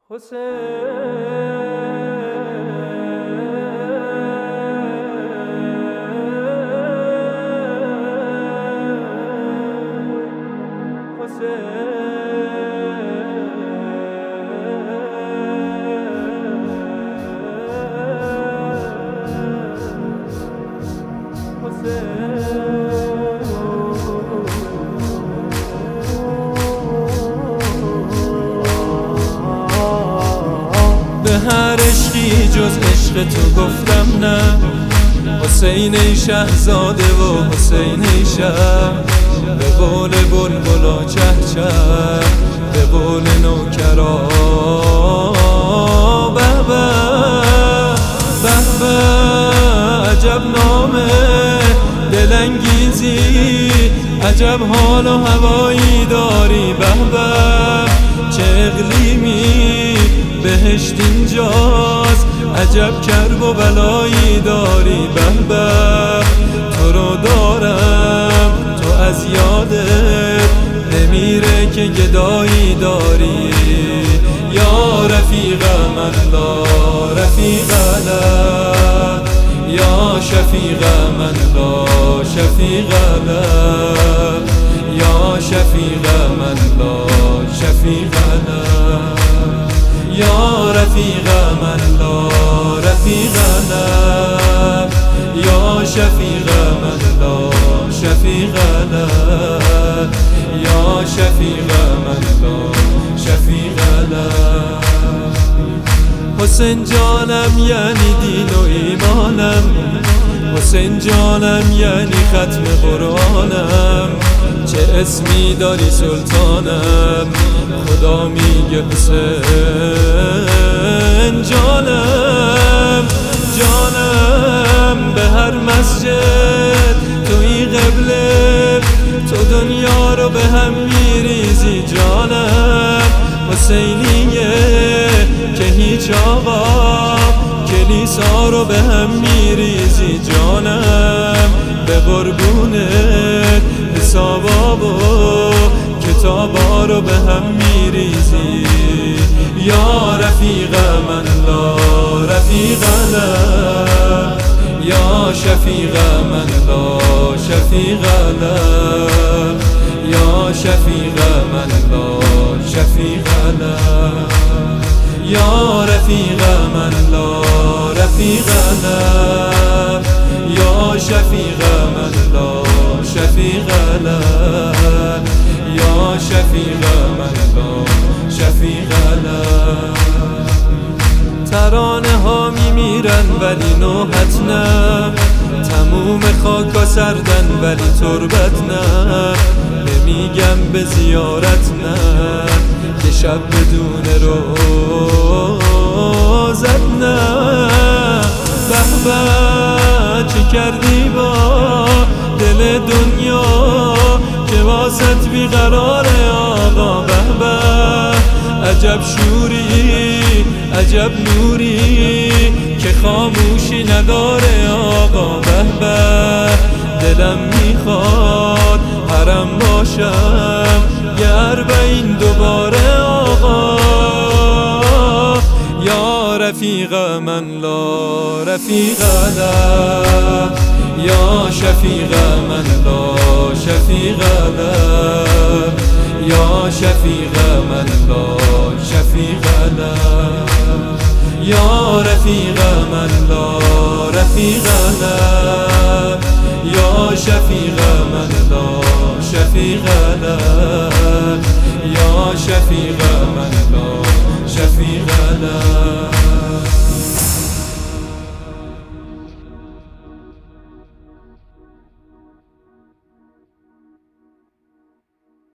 به هر عشقی جز عشق تو گفتم نه. حسین ای شهزاده و حسین ای شه، به قول بلبلا چه چه، به قول نوکرا به به به به. عجب نامه دلانگیزی، عجب حال و هوایی داری به به. چه اقلیمی بهشت اینجاست، عجب کرب و بلایی داری به به. تو رو دارم تو از یادت نمیره که گدایی داری. یا رفیق من لا رفیق له، یا شفیق من لا شفیق له، یا شفیق من لا شفیق له. یا رفیق من لا رفیق له، یا شفیق من لا شفیق له، یا شفیق من لا شفیق له. حسین جانم یعنی دین و ایمانم، حسین جانم یعنی ختم قرآنم. چه اسمی داری سلطانم، خدا میگه حسین جانم جانم. به هر مسجد توی قبله، تو دنیا رو به هم میریزی جانم. حسینیه که هیچ آقا کلیسا رو به هم میریزی جانم. به قربونت حسابا و کتابا رو به هم میریزی. یا رفیق من لا رفیق له، یا شفیق من لا شفیق له، یا شفیق من لا شفیق له. یا رفیق من لا رفیق له، یا شفیق من لا شفیق له، یا شفیق من لا شفیق له. ترانه ها میمیرن ولی نوحت نه، تموم خاکا سردن ولی تربت نه. نمیگم به زیارت نه، که شب بدون روزت نه. به به چه کردی با دل دنیا که واسط بیقراره آقا. به به عجب شوری عجب نوری که خاموشی نداره آقا. به به دلم میخواد حرم باشم یه اربعین دوباره آقا. یا رفیق من لا رفیق له، یا شفیق من لا شفیق له، یا شفیق من لا شفیق له. یا رفیق من لا رفیق له، یا شفیق من لا شفیق له، یا شفیق